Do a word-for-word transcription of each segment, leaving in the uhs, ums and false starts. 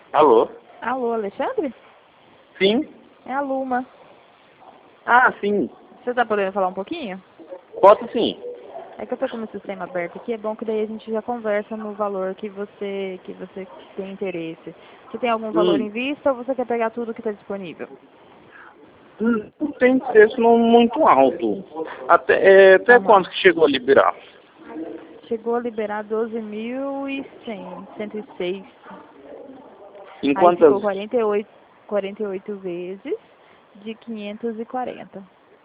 Alô? Alô, Alexandre? Sim? É a Luma. Ah, sim. Você tá podendo falar um pouquinho? Posso sim. É que eu tô com o sistema aberto aqui, é bom que daí a gente já conversa no valor que você, que você tem interesse. Você tem algum valor em Hum. vista ou você quer pegar tudo que está disponível? Hum, Não tem preço não muito alto. Até, é, até Aham. quanto que chegou a liberar? Chegou a liberar doze mil e cem, cento e seis. Em Aí quantas? ficou quarenta e oito, quarenta e oito vezes de quinhentos e quarenta.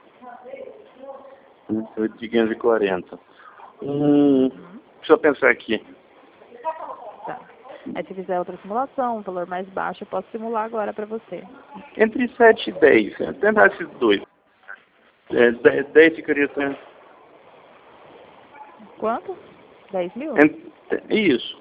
De quinhentos e quarenta. Hum, Uhum. deixa eu pensar aqui. Tá. Aí se fizer outra simulação, um valor mais baixo, eu posso simular agora para você. Entre sete e dez. Tentar esses dois. É, dez, dez ficaria... né? Quanto? dez mil? Ent- Isso.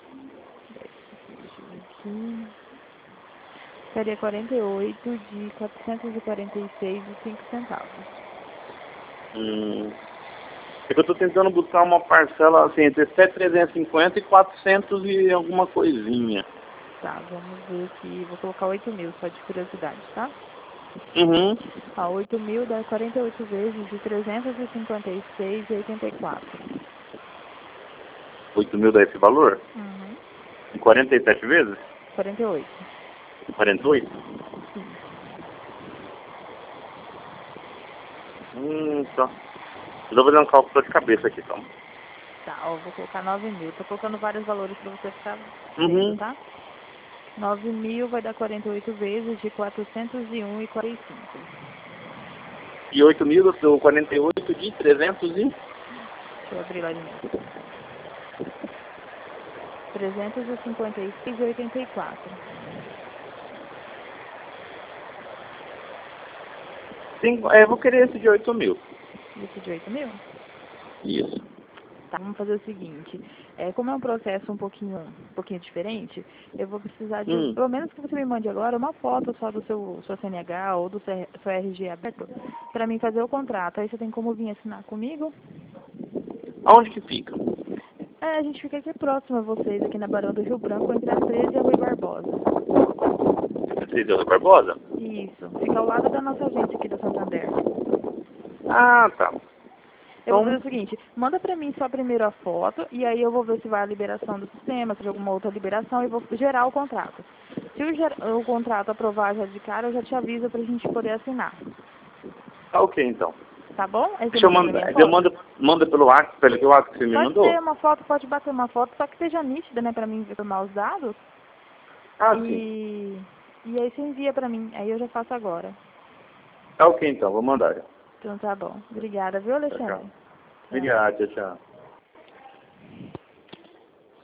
Aqui. Ficaria quarenta e oito de quatrocentos e quarenta e seis e cinco centavos. Hum, é que eu tô tentando buscar uma parcela assim, entre sete mil trezentos e cinquenta e quatrocentos e alguma coisinha. Tá, vamos ver aqui. Vou colocar oito mil, só de curiosidade, tá? Uhum. Ó, oito mil dá quarenta e oito vezes de trezentos e cinquenta e seis e oitenta e quatro. oito mil dá esse valor? Uhum. Em quarenta e sete vezes? quarenta e oito. quarenta e oito? Isso. Hum, tá. Eu vou fazer um cálculo de cabeça aqui, então. Tá, ó, vou colocar nove mil. Tô colocando vários valores pra você ficar vendo, Uhum. tá? nove mil vai dar quarenta e oito vezes de quatrocentos e um e quarenta e cinco. E oito mil deu quarenta e oito de trezentos e... Deixa eu abrir lá de novo. trezentos e cinquenta e seis e oitenta e quatro. Cinco, é, eu vou querer esse de oito mil. Isso de oito mil? Isso. Tá, vamos fazer o seguinte. É, como é um processo um pouquinho, um pouquinho diferente, eu vou precisar de, Hum. pelo menos que você me mande agora, uma foto só do seu, seu C N H ou do seu, seu R G aberto, para mim fazer o contrato. Aí você tem como vir assinar comigo? Aonde que fica? É, a gente fica aqui próximo a vocês, aqui na Barão do Rio Branco, entre a treze e a Rui Barbosa. Entendeu, da Barbosa? Isso, fica ao lado da nossa agência aqui do Santander. Ah, tá. Eu vou fazer Então, o seguinte, manda pra mim só primeiro a foto, e aí eu vou ver se vai a liberação do sistema, se tem alguma outra liberação, e vou gerar o contrato. Se o, ger- o contrato aprovar já de cara, eu já te aviso pra gente poder assinar. tá ok, então. Tá bom? Aí você Deixa eu manda pra mim a mandar. Eu foto? mando, manda pelo WhatsApp, pelo que o WhatsApp que você me Pode ser mandou? uma foto, pode bater uma foto, só que seja nítida, né, pra mim informar os dados. Ah, sim. E, e aí você envia pra mim, aí eu já faço agora. Tá ok, então. Vou mandar. Então tá bom. Obrigada, viu, Tchau, tchau. Alexandre? Tchau. Obrigado, tchau, tchau.